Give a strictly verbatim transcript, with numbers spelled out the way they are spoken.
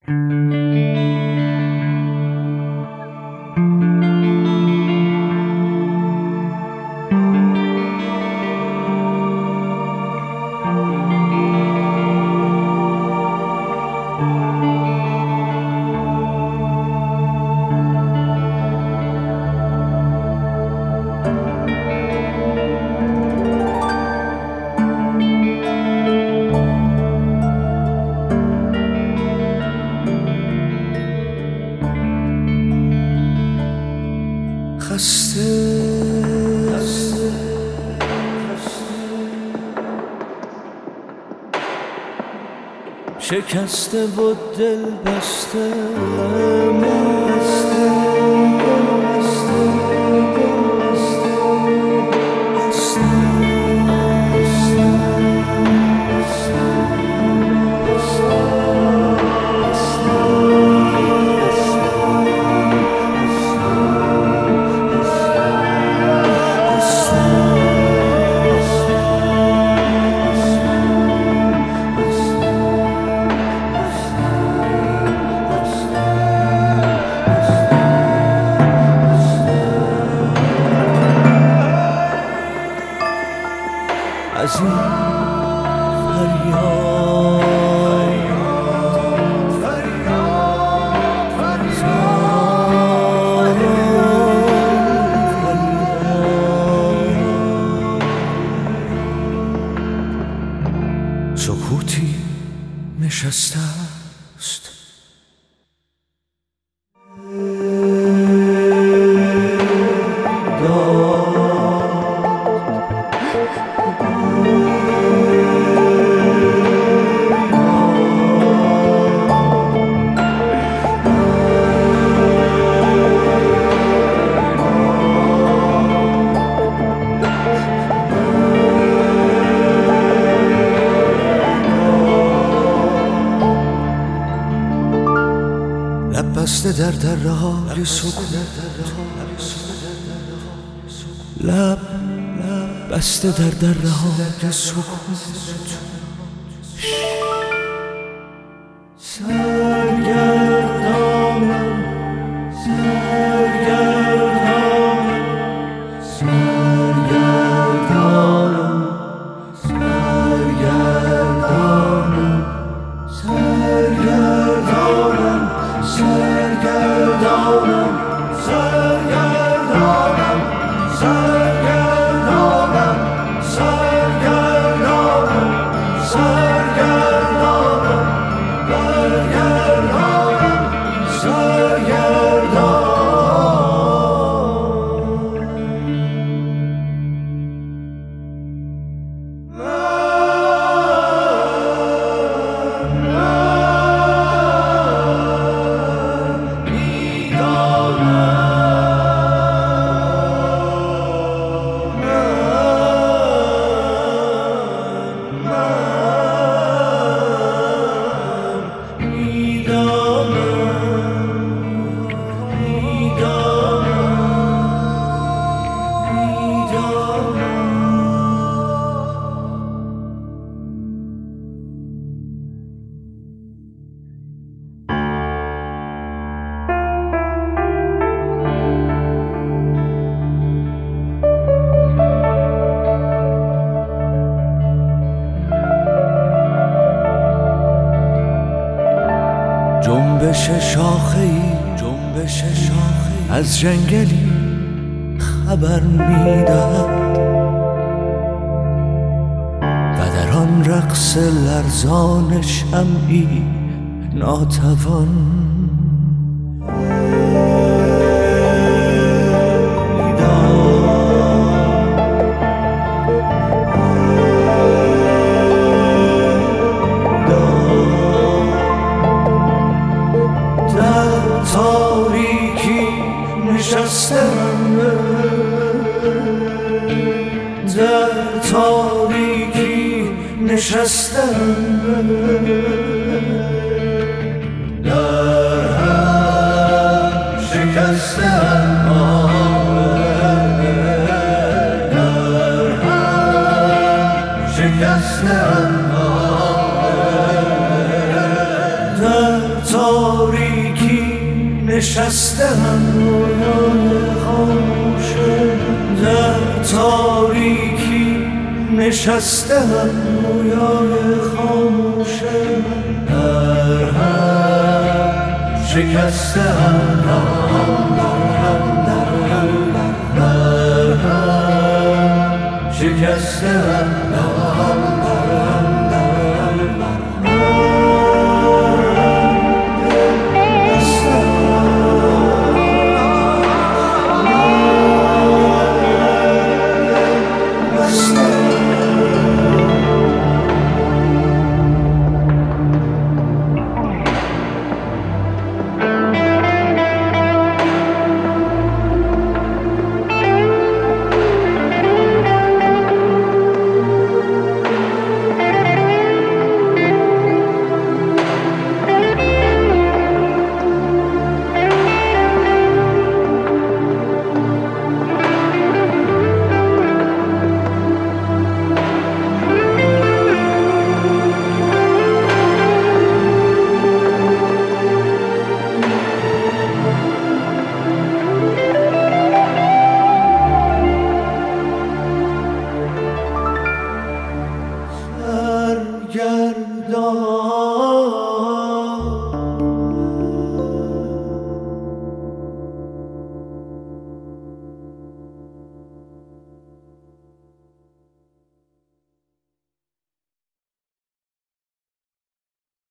شکسته و دل بسته مسته از این فریاد فریاد فریاد سکوتی نشسته است بسته در دره های سکوت لب بسته در دره های سکوت سرگردانم سرگردانم سرگردانم سرگردانم سرگردانم سرگردانم سرگردانم سرگردانم سرگردانم سرگردانم برگردانم سرگردانم جنبش شاخه‌ای جنبش شاخه‌ای از جنگلی خبر می‌دهد و در آن رقص لرزان شمعی ناتوان نشستم در تاریکی نشستم در هم شکستم در هم شکستم در تاریکی نشستم رویای خاموش در تاریکی نشستم رویای خاموش در هم شکستم در هم شکستم